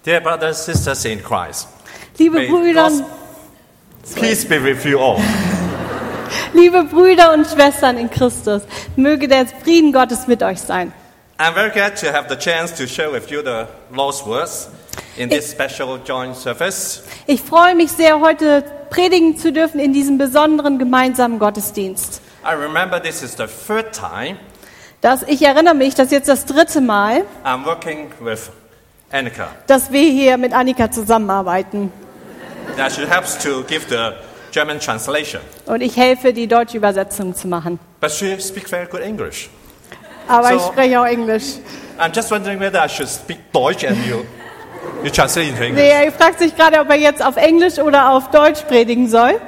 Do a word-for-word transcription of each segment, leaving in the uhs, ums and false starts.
Dear brothers and sisters in Christ, Liebe may Brüder, God's peace be with you all. liebe Brüder und Schwestern in Christus, möge der Frieden Gottes mit euch sein. I'm very glad to have the chance to share with you the Lord's words in this special joint service. Ich freue mich sehr, heute predigen zu dürfen in diesem besonderen gemeinsamen Gottesdienst. I remember this is the third time Das, ich erinnere mich, das ist jetzt das dritte Mal, I'm working with Annika. dass wir hier mit Annika zusammenarbeiten. That she helps to give the German translation. Und ich helfe, die deutsche Übersetzung zu machen. But she speaks very good English. Aber ich So- spreche auch Englisch. I'm just wondering whether I should speak Deutsch and you, you translate into English. Nee, er fragt sich gerade, ob er jetzt auf Englisch oder auf Deutsch predigen soll.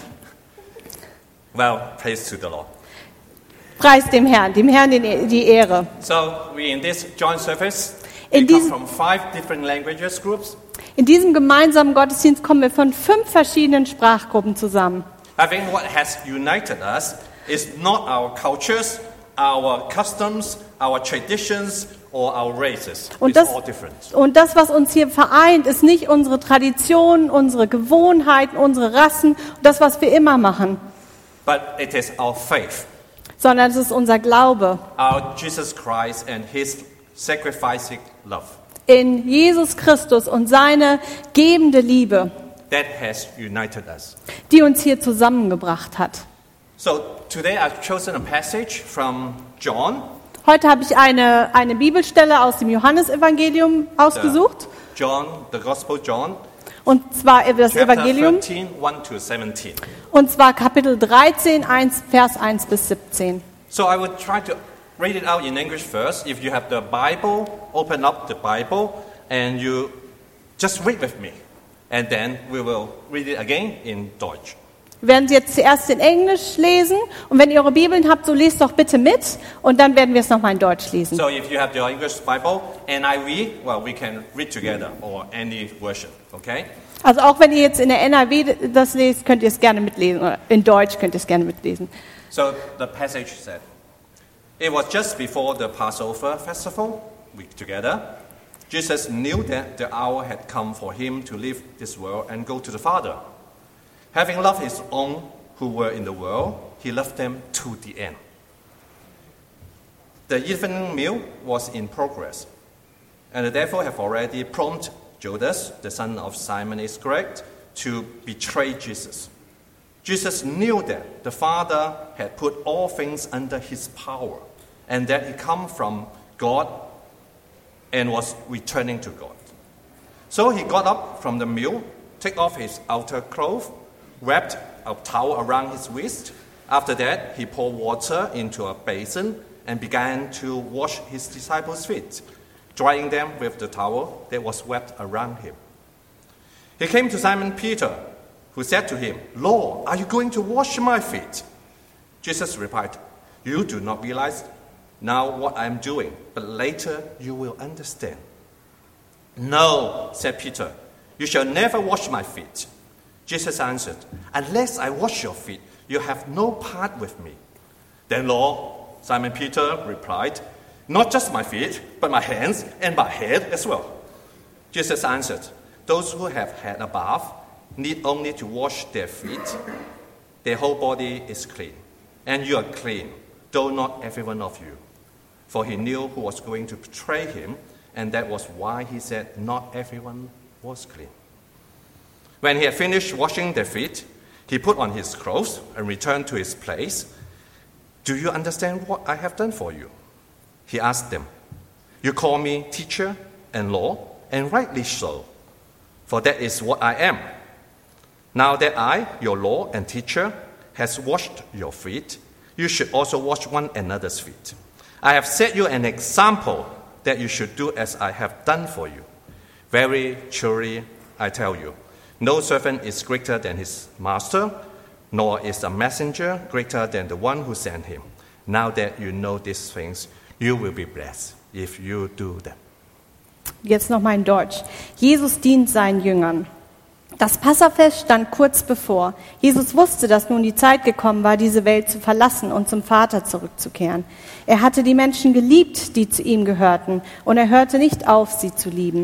Well, praise to the Lord. Preis dem Herrn, dem Herrn den- die Ehre. So we in this joint service, In we come diesem- from five different languages groups. In diesem gemeinsamen Gottesdienst kommen wir von fünf verschiedenen Sprachgruppen zusammen. I think what has united us is not our cultures, our customs, our traditions, or our races. Und It's das, all different. und das, was uns hier vereint, ist nicht unsere Traditionen, unsere Gewohnheiten, unsere Rassen, das, was wir immer machen, But it is our faith, sondern es ist unser Glaube our Jesus Christ and His sacrificing love in Jesus Christus und seine gebende Liebe, that has united us. die uns hier zusammengebracht hat. So today I've chosen a passage from John, Heute habe ich eine, eine Bibelstelle aus dem Johannesevangelium the ausgesucht, John, the Gospel John, und zwar das chapter Evangelium, thirteen, one to seventeen. und zwar Kapitel dreizehn, eins, Vers eins bis siebzehn. So I would try to read it out in English first. If you have the Bible, open up the Bible and you just read with me. And then we will read it again in Deutsch. Wir werden sie jetzt zuerst in Englisch lesen, und wenn ihr eure Bibeln habt, so lest doch bitte mit, und dann werden wir es nochmal in Deutsch lesen. So if you have your English Bible, N I V, well, we can read together or any version, okay? Also auch wenn ihr jetzt in der N R W das lest, könnt ihr es gerne mitlesen, oder in Deutsch könnt ihr es gerne mitlesen. So the passage said, it was just before the Passover festival, we together. Jesus knew that the hour had come for him to leave this world and go to the Father. Having loved his own who were in the world, he loved them to the end. The evening meal was in progress, and the devil had already prompted Judas, the son of Simon Iscariot, to betray Jesus. Jesus knew that the Father had put all things under his power, and that he come from God and was returning to God. So he got up from the meal, took off his outer clothes, wrapped a towel around his waist. After that, he poured water into a basin and began to wash his disciples' feet, drying them with the towel that was wrapped around him. He came to Simon Peter, who said to him, "Lord, are you going to wash my feet?" Jesus replied, "You do not realize now what I am doing, but later you will understand." "No," said Peter, "you shall never wash my feet." Jesus answered, "Unless I wash your feet, you have no part with me." "Then, Lord," Simon Peter replied, "not just my feet, but my hands and my head as well." Jesus answered, "Those who have had a bath need only to wash their feet. Their whole body is clean. And you are clean, though not every one of you." For he knew who was going to betray him, and that was why he said not everyone was clean. When he had finished washing their feet, he put on his clothes and returned to his place. "Do you understand what I have done for you?" He asked them. "You call me teacher and Lord, and rightly so, for that is what I am. Now that I, your Lord and teacher, has washed your feet, you should also wash one another's feet. I have set you an example that you should do as I have done for you. Very truly, I tell you, no servant is greater than his master, nor is a messenger greater than the one who sent him. Now that you know these things, you will be blessed if you do them." Jetzt nochmal in Deutsch. Jesus dient seinen Jüngern. Das Passafest stand kurz bevor. Jesus wusste, dass nun die Zeit gekommen war, diese Welt zu verlassen und zum Vater zurückzukehren. Er hatte die Menschen geliebt, die zu ihm gehörten, und er hörte nicht auf, sie zu lieben.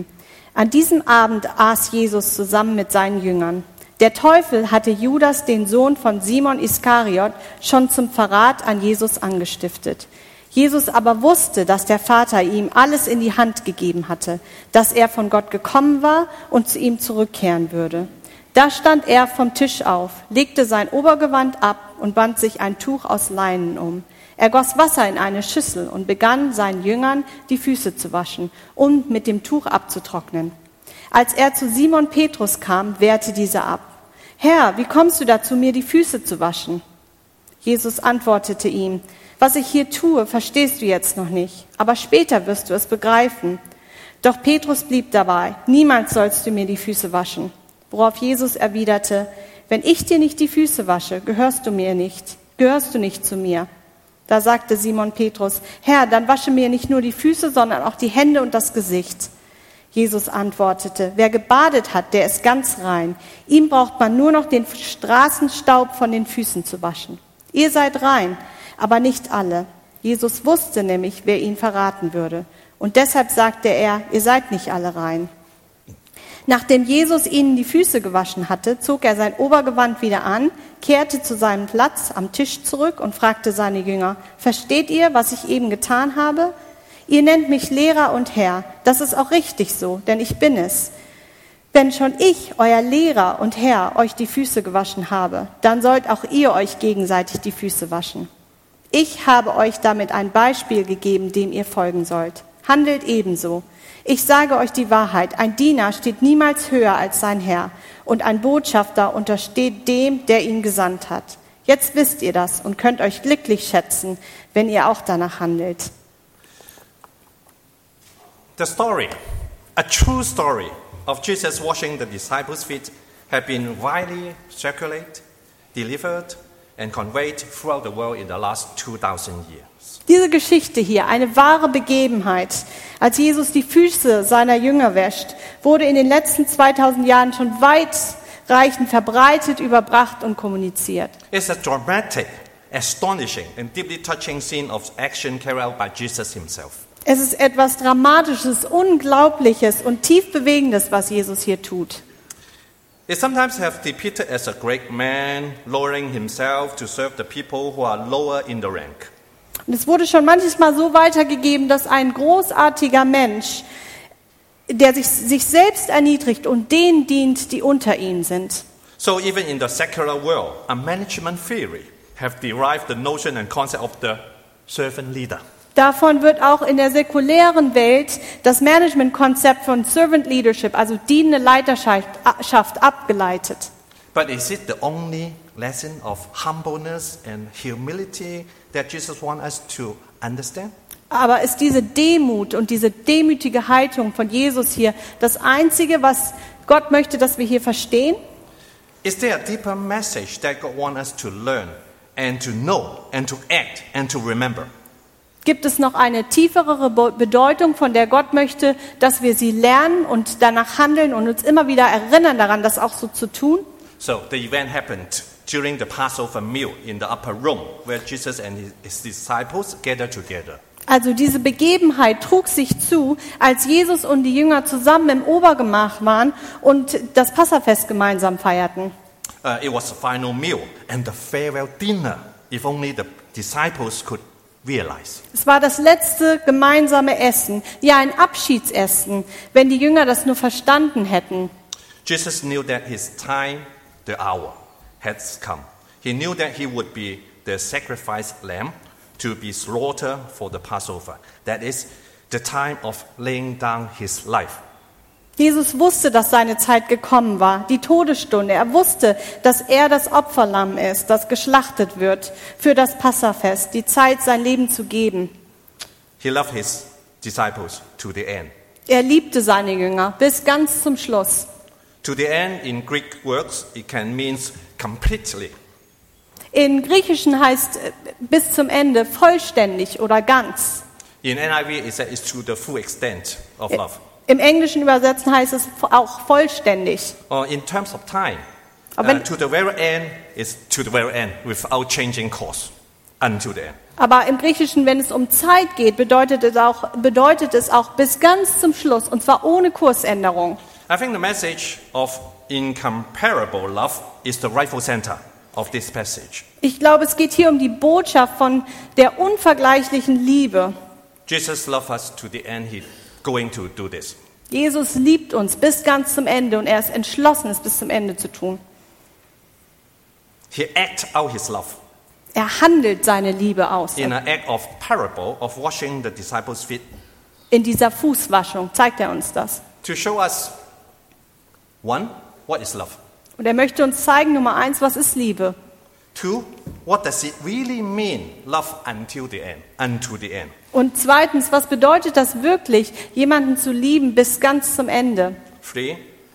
An diesem Abend aß Jesus zusammen mit seinen Jüngern. Der Teufel hatte Judas, den Sohn von Simon Iskariot, schon zum Verrat an Jesus angestiftet. Jesus aber wusste, dass der Vater ihm alles in die Hand gegeben hatte, dass er von Gott gekommen war und zu ihm zurückkehren würde. Da stand er vom Tisch auf, legte sein Obergewand ab und band sich ein Tuch aus Leinen um. Er goss Wasser in eine Schüssel und begann seinen Jüngern die Füße zu waschen und mit dem Tuch abzutrocknen. Als er zu Simon Petrus kam, wehrte dieser ab. Herr, wie kommst du dazu, mir die Füße zu waschen? Jesus antwortete ihm, was ich hier tue, verstehst du jetzt noch nicht, aber später wirst du es begreifen. Doch Petrus blieb dabei, niemals sollst du mir die Füße waschen. Worauf Jesus erwiderte, wenn ich dir nicht die Füße wasche, gehörst du mir nicht, gehörst du nicht zu mir. Da sagte Simon Petrus, Herr, dann wasche mir nicht nur die Füße, sondern auch die Hände und das Gesicht. Jesus antwortete, wer gebadet hat, der ist ganz rein. Ihm braucht man nur noch den Straßenstaub von den Füßen zu waschen. Ihr seid rein, aber nicht alle. Jesus wusste nämlich, wer ihn verraten würde. Und deshalb sagte er, ihr seid nicht alle rein. Nachdem Jesus ihnen die Füße gewaschen hatte, zog er sein Obergewand wieder an, kehrte zu seinem Platz am Tisch zurück und fragte seine Jünger, versteht ihr, was ich eben getan habe? Ihr nennt mich Lehrer und Herr. Das ist auch richtig so, denn ich bin es. Wenn schon ich, euer Lehrer und Herr, euch die Füße gewaschen habe, dann sollt auch ihr euch gegenseitig die Füße waschen. Ich habe euch damit ein Beispiel gegeben, dem ihr folgen sollt. Handelt ebenso. Ich sage euch die Wahrheit, ein Diener steht niemals höher als sein Herr und ein Botschafter untersteht dem, der ihn gesandt hat. Jetzt wisst ihr das und könnt euch glücklich schätzen, wenn ihr auch danach handelt. The story, a true story of Jesus washing the disciples' feet have been widely circulated, delivered and conveyed throughout the world in the last two thousand years. Diese Geschichte hier, eine wahre Begebenheit, als Jesus die Füße seiner Jünger wäscht, wurde in den letzten zweitausend Jahren schon weitreichend verbreitet, überbracht und kommuniziert. It's a dramatic, astonishing and deeply touching scene of action carried out by Jesus himself. Es ist etwas Dramatisches, Unglaubliches und tief Bewegendes, was Jesus hier tut. It sometimes have depicted as a great man lowering himself to serve the people who are lower in the rank. Und es wurde schon manches Mal so weitergegeben, dass ein großartiger Mensch, der sich, sich selbst erniedrigt und denen dient, die unter ihm sind. So even in the secular world, a management theory have derived the notion and concept of the servant leader. Davon wird auch in der säkulären Welt das Managementkonzept von Servant Leadership, also dienende Leiterschaft, abgeleitet. But is it the only lesson of humbleness and humility that Jesus wants us to understand? Aber ist diese Demut und diese demütige Haltung von Jesus hier das Einzige, was Gott möchte, dass wir hier verstehen? Is there a deeper message that God wants us to learn and to know and to act and to remember? Gibt es noch eine tiefere Bedeutung, von der Gott möchte, dass wir sie lernen und danach handeln und uns immer wieder erinnern daran, das auch so zu tun? So the event happened during the Passover meal in the upper room, where Jesus and his disciples gathered together. Also diese Begebenheit trug sich zu, als Jesus und die Jünger zusammen im Obergemach waren und das Passafest gemeinsam feierten. Uh, it was the final meal and the farewell dinner, if only the disciples could realize. Es war das letzte gemeinsame Essen, ja ein Abschiedsessen, wenn die Jünger das nur verstanden hätten. Jesus knew that his time, the hour, had come. He knew that he would be the sacrificed lamb to be slaughtered for the Passover. That is the time of laying down his life. Jesus wusste, dass seine Zeit gekommen war, die Todesstunde. Er wusste, dass er das Opferlamm ist, das geschlachtet wird für das Passafest, die Zeit, sein Leben zu geben. He loved his disciples to the end. Er liebte seine Jünger bis ganz zum Schluss. To the end in Greek words, it can mean completely. In Griechischen heißt äh, bis zum Ende vollständig oder ganz. In N I V, it says it's to the full extent of love. Im Englischen übersetzen heißt es auch vollständig. Or in terms of time, Aber wenn, uh, to the very end is to the very end without changing course until the end. Aber im Griechischen, wenn es um Zeit geht, bedeutet es auch, bedeutet es auch bis ganz zum Schluss, und zwar ohne Kursänderung. I think the message of incomparable love is the rightful center of this passage. Ich glaube, es geht hier um die Botschaft von der unvergleichlichen Liebe. Jesus loves us to the end. He's going to do this. Jesus liebt uns bis ganz zum Ende und er ist entschlossen, es bis zum Ende zu tun. He acts out his love Er handelt seine Liebe aus. in an act of parable of washing the disciples' feet In dieser Fußwaschung zeigt er uns das. to show us, one, what is love? Und er möchte uns zeigen, Nummer eins, was ist Liebe? Two, what does it really mean, love until the end, unto the end? Und zweitens, was bedeutet das wirklich, jemanden zu lieben bis ganz zum Ende? Three,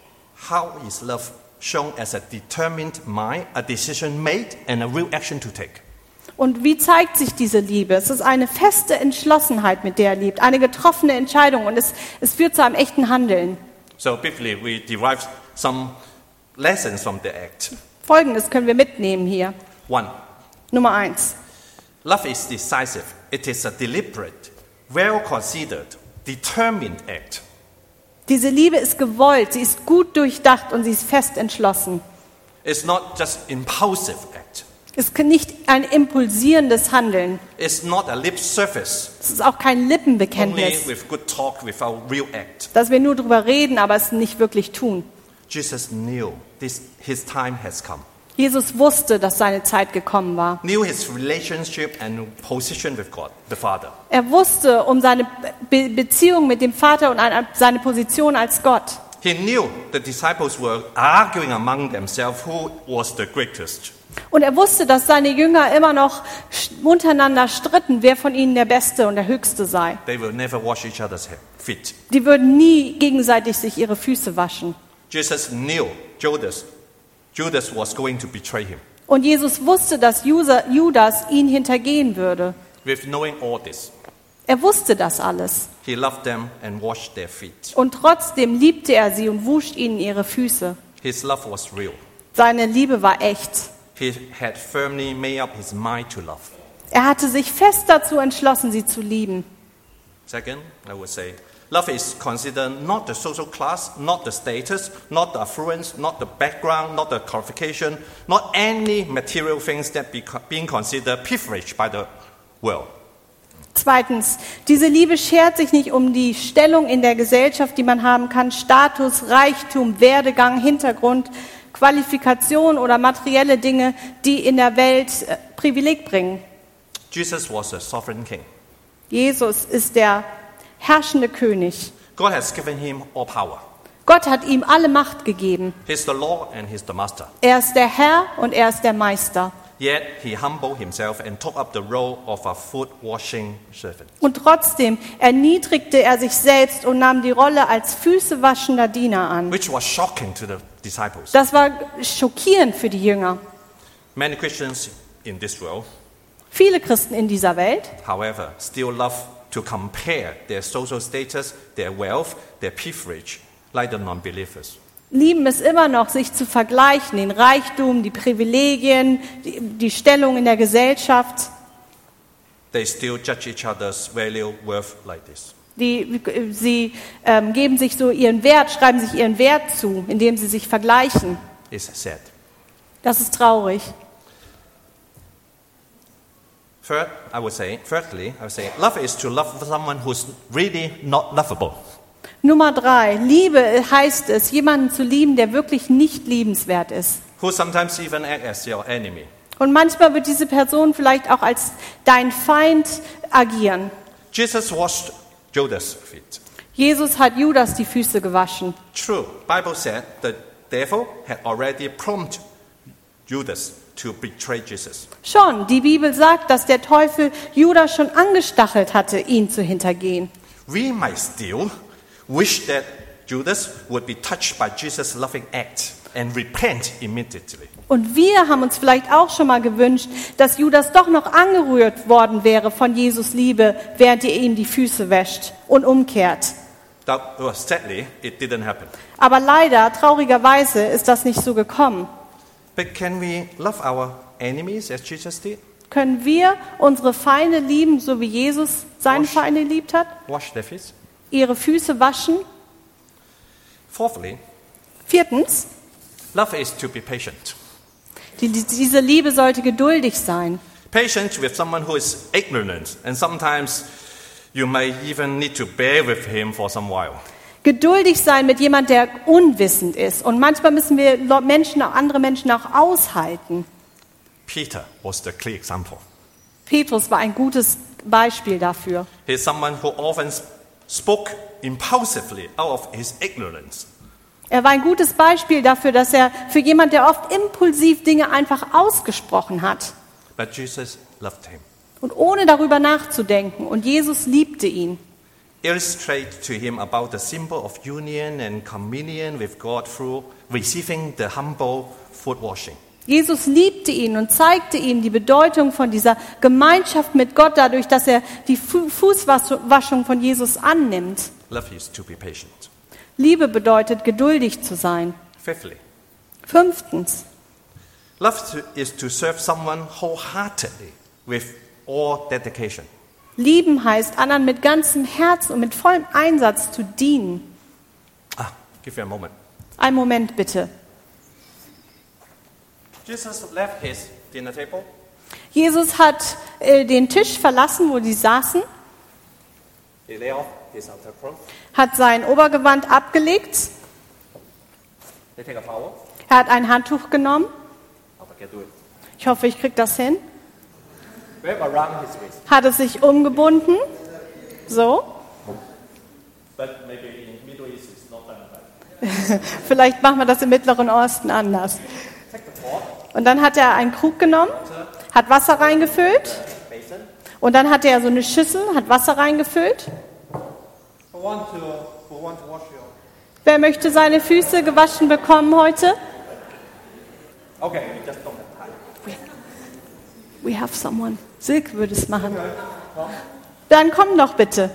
how is love shown as a determined mind, a decision made, and a real action to take? Und wie zeigt sich diese Liebe? Es ist eine feste Entschlossenheit, mit der er liebt, eine getroffene Entscheidung und es, es führt zu einem echten Handeln. So briefly, we derive some lessons from the act. Folgendes können wir mitnehmen hier. One, Nummer eins. love is decisive. It is a deliberate, well-considered, determined act. Diese Liebe ist gewollt, sie ist gut durchdacht und sie ist fest entschlossen. It's not just impulsive act. Es ist nicht ein impulsierendes Handeln. It's not a lip service, Es ist auch kein only Lippenbekenntnis, with good talk without real act. dass wir nur drüber reden, aber es nicht wirklich tun. Jesus knew this, his time has come. Jesus wusste, dass seine Zeit gekommen war. Knew his relationship and position with God, the Father. Er wusste um seine Be- Beziehung mit dem Vater und ein- seine Position als Gott. He knew the disciples were arguing among themselves who was the greatest. Und er wusste, dass seine Jünger immer noch sch- untereinander stritten, wer von ihnen der Beste und der Höchste sei. They will never wash each other's he- feet. Die würden nie gegenseitig sich ihre Füße waschen. Jesus knew Judas, Judas was going to betray him. Und Jesus wusste, dass Jusa- Judas ihn hintergehen würde. With knowing all this, Er wusste das alles. he loved them and washed their feet. Und trotzdem liebte er sie und wusch ihnen ihre Füße. His love was real. Seine Liebe war echt. He had firmly made up his mind to love. Er hatte sich fest dazu entschlossen, sie zu lieben. Second, I would say, love is considered not the social class, not the status, not the affluence, not the background, not the qualification, not any material things that be being considered privilege by the world. Zweitens, diese Liebe schert sich nicht um die Stellung in der Gesellschaft, die man haben kann, Status, Reichtum, Werdegang, Hintergrund, Qualifikation oder materielle Dinge, die in der Welt äh, Privileg bringen. Jesus was a sovereign king. Jesus ist der herrschende König. God has given him all power. Gott hat ihm alle Macht gegeben. He's the Lord and he's the master. Er ist der Herr und er ist der Meister. Yet he humbled himself and took up the role of a foot washing servant. Und trotzdem erniedrigte er sich selbst und nahm die Rolle als füßewaschender Diener an. Which was shocking to the disciples. Das war schockierend für die Jünger. Many Christians in this world, Viele Christen in dieser Welt, however, still love to compare their social status, their wealth, their privilege, like the non-believers. lieben es immer noch, sich zu vergleichen, den Reichtum, die Privilegien, die, die Stellung in der Gesellschaft. They still judge each other's value, worth like this. Die, sie ähm, geben sich so ihren Wert, schreiben sich ihren Wert zu, indem sie sich vergleichen. It's sad. Das ist traurig. Third, I would say, thirdly, I would say, love is to love someone who's really not lovable. Nummer drei, Liebe heißt es, jemanden zu lieben, der wirklich nicht liebenswert ist. Who sometimes even act as your enemy. Und manchmal wird diese Person vielleicht auch als dein Feind agieren. Jesus washed Judas' feet. Jesus hat Judas die Füße gewaschen. True, Bible said the devil had already prompted Judas to betray Jesus. Schon, die Bibel sagt, dass der Teufel Judas schon angestachelt hatte, ihn zu hintergehen. We might still wish that Judas would be touched by Jesus' loving act and repent immediately. Und wir haben uns vielleicht auch schon mal gewünscht, dass Judas doch noch angerührt worden wäre von Jesus Liebe, während er ihm die Füße wäscht und umkehrt. That, well, sadly, it didn't happen. Aber leider, traurigerweise, ist das nicht so gekommen. But can we love our enemies as Jesus did? Können wir unsere Feinde lieben, so wie Jesus seine Wasch. Feinde geliebt hat? Wash their feet. Ihre Füße waschen? Fourthly, Viertens, love is to be patient. die, diese Liebe sollte geduldig sein. Patient with someone who is ignorant, and sometimes you may even need to bear with him for some while. Geduldig sein mit jemand, der unwissend ist. Und manchmal müssen wir Menschen, andere Menschen auch aushalten. Peter was the clear example. Petrus war ein gutes Beispiel dafür. He is someone who often spoke impulsively out of his ignorance. Er war ein gutes Beispiel dafür, dass er für jemand, der oft impulsiv Dinge einfach ausgesprochen hat. But Jesus loved him. Und ohne darüber nachzudenken. Und Jesus liebte ihn. Illustrate to him about the symbol of union and communion with God through receiving the humble foot washing. Jesus liebte ihn und zeigte ihm die Bedeutung von dieser Gemeinschaft mit Gott dadurch, dass er die Fu- Fußwaschung von Jesus annimmt. Love is to be patient. Liebe bedeutet, geduldig zu sein. Fifthly, Fünftens, love to, is to serve someone wholeheartedly with all dedication. lieben heißt, anderen mit ganzem Herzen und mit vollem Einsatz zu dienen. Ah, give me a moment. Einen Moment bitte. Jesus left his dinner table. Jesus hat äh, den Tisch verlassen, wo die saßen, He lay off his outer clothes. hat sein Obergewand abgelegt, He take a towel. er hat ein Handtuch genommen. How I can do it. Ich hoffe, ich kriege das hin. Wrap around his waist. Hat es sich umgebunden, so. But maybe in Middle East it's not done like. Vielleicht machen wir das im Mittleren Osten anders. Take the pot, Und dann hat er einen Krug genommen, hat Wasser reingefüllt. basin. Und dann hatte er so eine Schüssel, hat Wasser reingefüllt. Who want to who want to wash your? Wer möchte seine Füße gewaschen bekommen heute? Okay, we just don't have time. We have someone. Silke würde es machen. Dann komm doch bitte.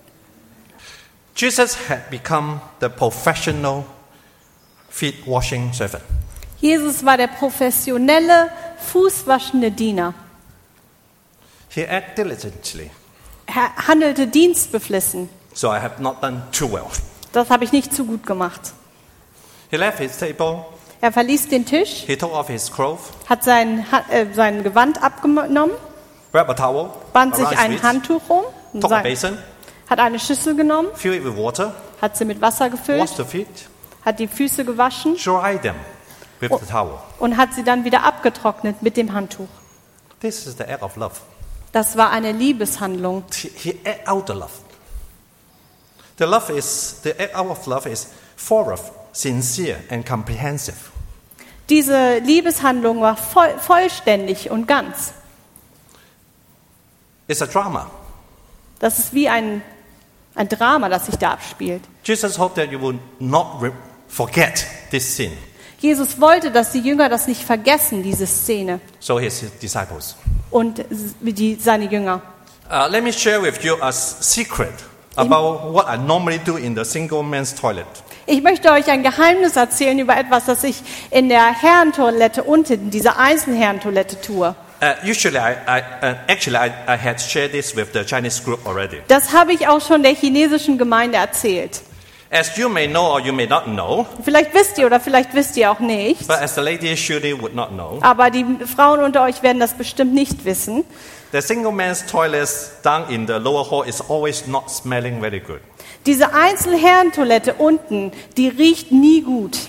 Jesus had become the professional feet washing servant. Jesus war der professionelle, fußwaschende Diener. He acted diligently, Er handelte dienstbeflissen. so I have not done too well. Das habe ich nicht zu gut gemacht. He left his table, Er verließ den Tisch, he took off his clothes, hat sein, Ha- äh, sein Gewand abgenommen, grabbed a towel, band sich around his ein waist, Handtuch um, und took a sein, basin, hat eine Schüssel genommen, fill it with water, hat sie mit Wasser gefüllt, washed the feet, hat die Füße gewaschen dry them with the towel. und hat sie dann wieder abgetrocknet mit dem Handtuch. This is the act of love. Das war eine Liebeshandlung. He, he act out the love. The love is the act out of love is thorough, sincere, and comprehensive. Diese Liebeshandlung war voll, vollständig und ganz. It's a drama. Das ist wie ein, ein Drama, das sich da abspielt. Jesus hoped that you will not re- forget this sin. Jesus wollte, dass die Jünger das nicht vergessen, diese Szene, So his disciples. und die, seine Jünger. Uh, let me share with you a s- secret about what I normally do in the single man's toilet. Ich möchte euch ein Geheimnis erzählen über etwas, das ich in der Herrentoilette unten, in dieser Einzelherrentoilette tue. Uh, usually, I, I, uh, actually, I, I had shared this with the Chinese group already. Das habe ich auch schon der chinesischen Gemeinde erzählt. As you may know or you may not know, Vielleicht wisst ihr oder vielleicht wisst ihr auch nicht, but as the ladies surely would not know, aber die Frauen unter euch werden das bestimmt nicht wissen. the single man's toilet down in the lower hall is always not smelling very good. Diese Einzelherrentoilette unten, die riecht nie gut.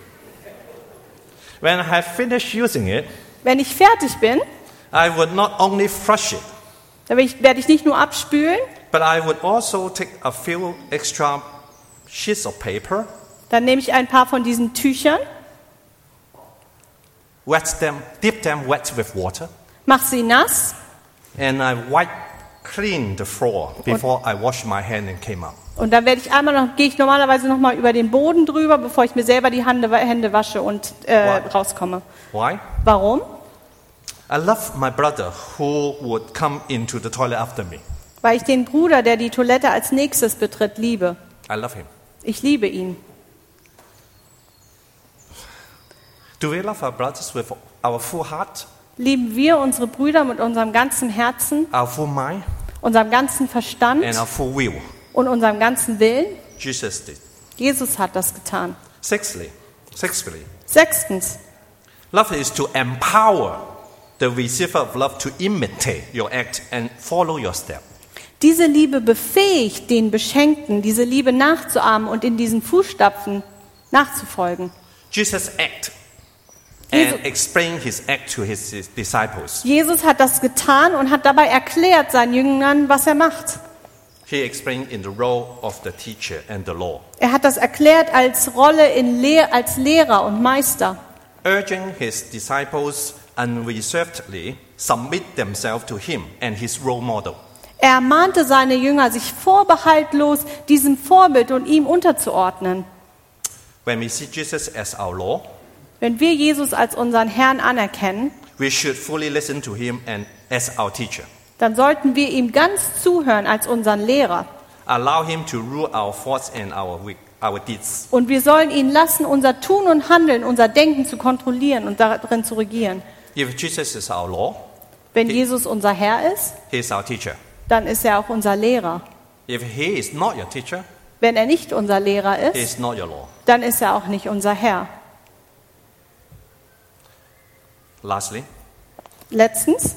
When I have finished using it, Wenn ich fertig bin, I would not only flush it, dann werde ich, werde ich nicht nur abspülen, but I would also take a few extra sheets of paper, dann nehme ich ein paar von diesen Tüchern, wet them, dip them wet with water, mache sie nass and I wipe clean the floor before I wash my hand and came out. und dann werde ich einmal noch, gehe ich normalerweise noch mal über den Boden drüber, bevor ich mir selber die Hände, Hände wasche und äh, Wow. rauskomme. Why? Warum? I love my brother who would come into the toilet after me. Weil ich den Bruder, der die Toilette als nächstes betritt, liebe. I love him. Ich liebe ihn. Do we love our brothers with our full heart? Lieben wir unsere Brüder mit unserem ganzen Herzen, our full mind, unserem ganzen Verstand and our full will? und unserem ganzen Willen? Jesus did. Jesus hat das getan. Sixthly, sixthly, Sechstens, love is to empower the receiver of love to imitate your act and follow your step. diese Liebe befähigt den Beschenkten, diese Liebe nachzuahmen und in diesen Fußstapfen nachzufolgen. Jesus act Jesus- and explain his act to his, his disciples. Jesus hat das getan und hat dabei erklärt seinen Jüngern, was er macht. He explained in the role of the teacher and the law, Er hat das erklärt als Rolle in Lehr- als Lehrer und Meister, urging his disciples unreservedly submit themselves to him and his role model. Er ermahnte seine Jünger, sich vorbehaltlos diesem Vorbild und ihm unterzuordnen. When we see Jesus as our Lord, Wenn wir Jesus als unseren Herrn anerkennen, we should fully listen to him and as our teacher. dann sollten wir ihm ganz zuhören als unseren Lehrer. Allow him to rule our thoughts and our, wi- our deeds. Und wir sollen ihn lassen, unser Tun und Handeln, unser Denken zu kontrollieren und darin zu regieren. If Jesus is our Lord, Wenn Jesus unser Herr ist, he is our teacher. dann ist er auch unser Lehrer. If he is not your teacher, Wenn er nicht unser Lehrer he ist, is not your Lord. dann ist er auch nicht unser Herr. Lastly, Letztens,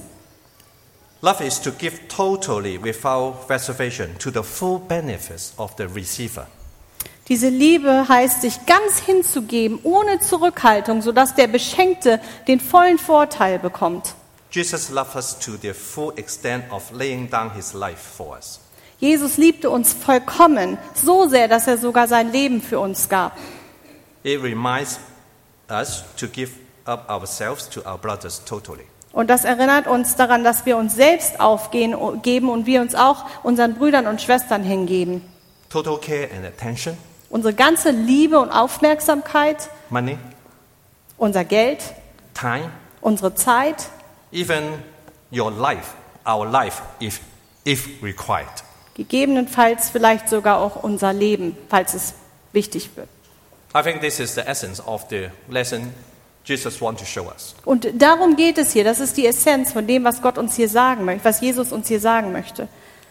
love is to give totally without reservation to the full benefits of the receiver. diese Liebe heißt, sich ganz hinzugeben, ohne Zurückhaltung, sodass der Beschenkte den vollen Vorteil bekommt. Jesus loved us to the full extent of laying down his life for us. Jesus liebte uns vollkommen, so sehr, dass er sogar sein Leben für uns gab. It reminds us to give up ourselves to our brothers totally. Und das erinnert uns daran, dass wir uns selbst aufgeben geben und wir uns auch unseren Brüdern und Schwestern hingeben. Total care and attention, Unsere ganze Liebe und Aufmerksamkeit, money, unser Geld, time, unsere Zeit, even your life, our life, if, if required. gegebenenfalls vielleicht sogar auch unser Leben, falls es wichtig wird. I think this is the essence of the lesson Jesus wants to show us. Und darum geht es hier. Das ist die Essenz von dem, was Gott uns hier sagen möchte, was Jesus uns hier sagen möchte.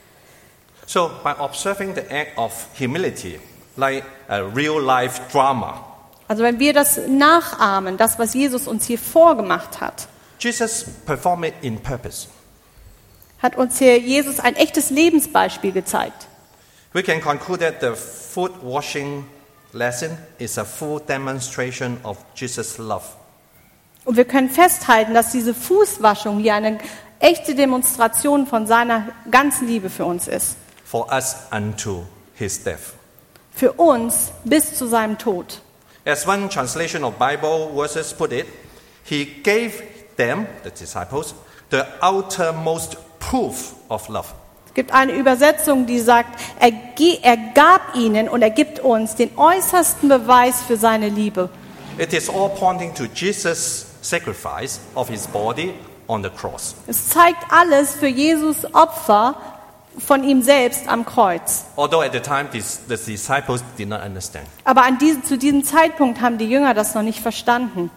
So, by observing the act of humility, like a real-life drama, Also wenn wir das nachahmen, das, was Jesus uns hier vorgemacht hat, Jesus performed it in purpose. hat uns hier Jesus ein echtes Lebensbeispiel gezeigt. We can conclude that the foot washing lesson is a full demonstration of Jesus' love. Und wir können festhalten, dass diese Fußwaschung hier eine echte Demonstration von seiner ganzen Liebe für uns ist. For us unto his death. Für uns bis zu seinem Tod. As one translation of Bible verses put it, he gave them, the disciples, the outermost proof of love. Es gibt eine Übersetzung, die sagt, er, ge- er gab ihnen und er gibt uns den äußersten Beweis für seine Liebe. It is all pointing to Jesus' sacrifice of his body on the cross. Es zeigt alles für Jesus Opfer von ihm selbst am Kreuz. Although at the time this, the disciples did not understand. Aber an diesem, zu diesem Zeitpunkt haben die Jünger das noch nicht verstanden.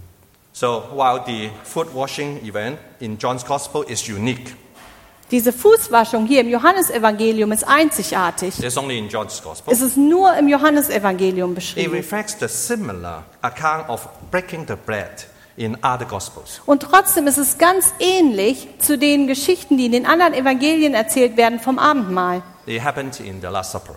So while the foot washing event in John's Gospel is unique, Diese Fußwaschung hier im Johannesevangelium ist einzigartig. it's only in John's Gospel. Es ist nur im Johannesevangelium It beschrieben. reflects the similar account of breaking the bread in other Gospels. Und trotzdem ist es ganz ähnlich zu den Geschichten, die in den anderen Evangelien erzählt werden vom Abendmahl. It happened in the Last Supper.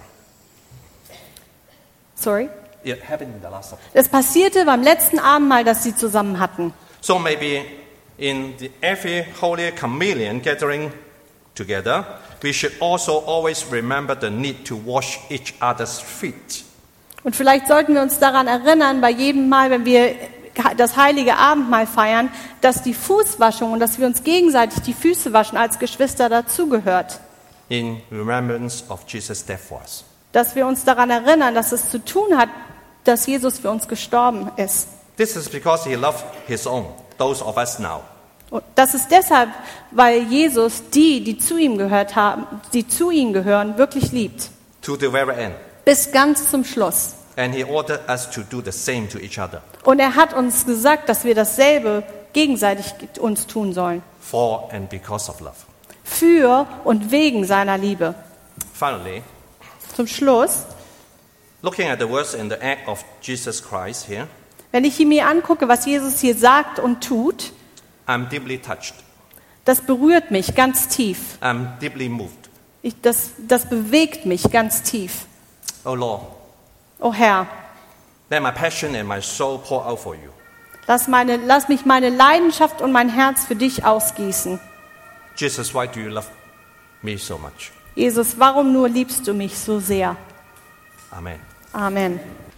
Sorry? It happened in the Last Supper. Das passierte beim letzten Abendmahl, das sie zusammen hatten. So maybe in the every Holy Communion gathering together, we should also always remember the need to wash each other's feet. Und vielleicht sollten wir uns daran erinnern, bei jedem Mal, wenn wir das heilige Abendmahl feiern, dass die Fußwaschung und dass wir uns gegenseitig die Füße waschen als Geschwister dazugehört. In remembrance of Jesus' death for us. Dass wir uns daran erinnern, dass es zu tun hat, dass Jesus für uns gestorben ist. This is because he loved his own, those of us now. Und das ist deshalb, weil Jesus die, die zu ihm gehört haben, die zu ihm gehören, wirklich liebt. To the very end. Bis ganz zum Schluss. And he ordered us to do the same to each other. Und er hat uns gesagt, dass wir dasselbe gegenseitig uns tun sollen. For and because of love. Für und wegen seiner Liebe. Finally, Zum Schluss, looking at the words in the act of Jesus Christ here, wenn ich mir angucke, was Jesus hier sagt und tut, I'm deeply touched. das berührt mich ganz tief. I'm deeply moved. Ich, das, das bewegt mich ganz tief. Oh Lord, Oh Herr, let my passion and my soul pour out for you. lass, meine, lass mich meine Leidenschaft und mein Herz für dich ausgießen. Jesus, why do you love me so much? Jesus, warum nur liebst du mich so sehr? Amen. Amen.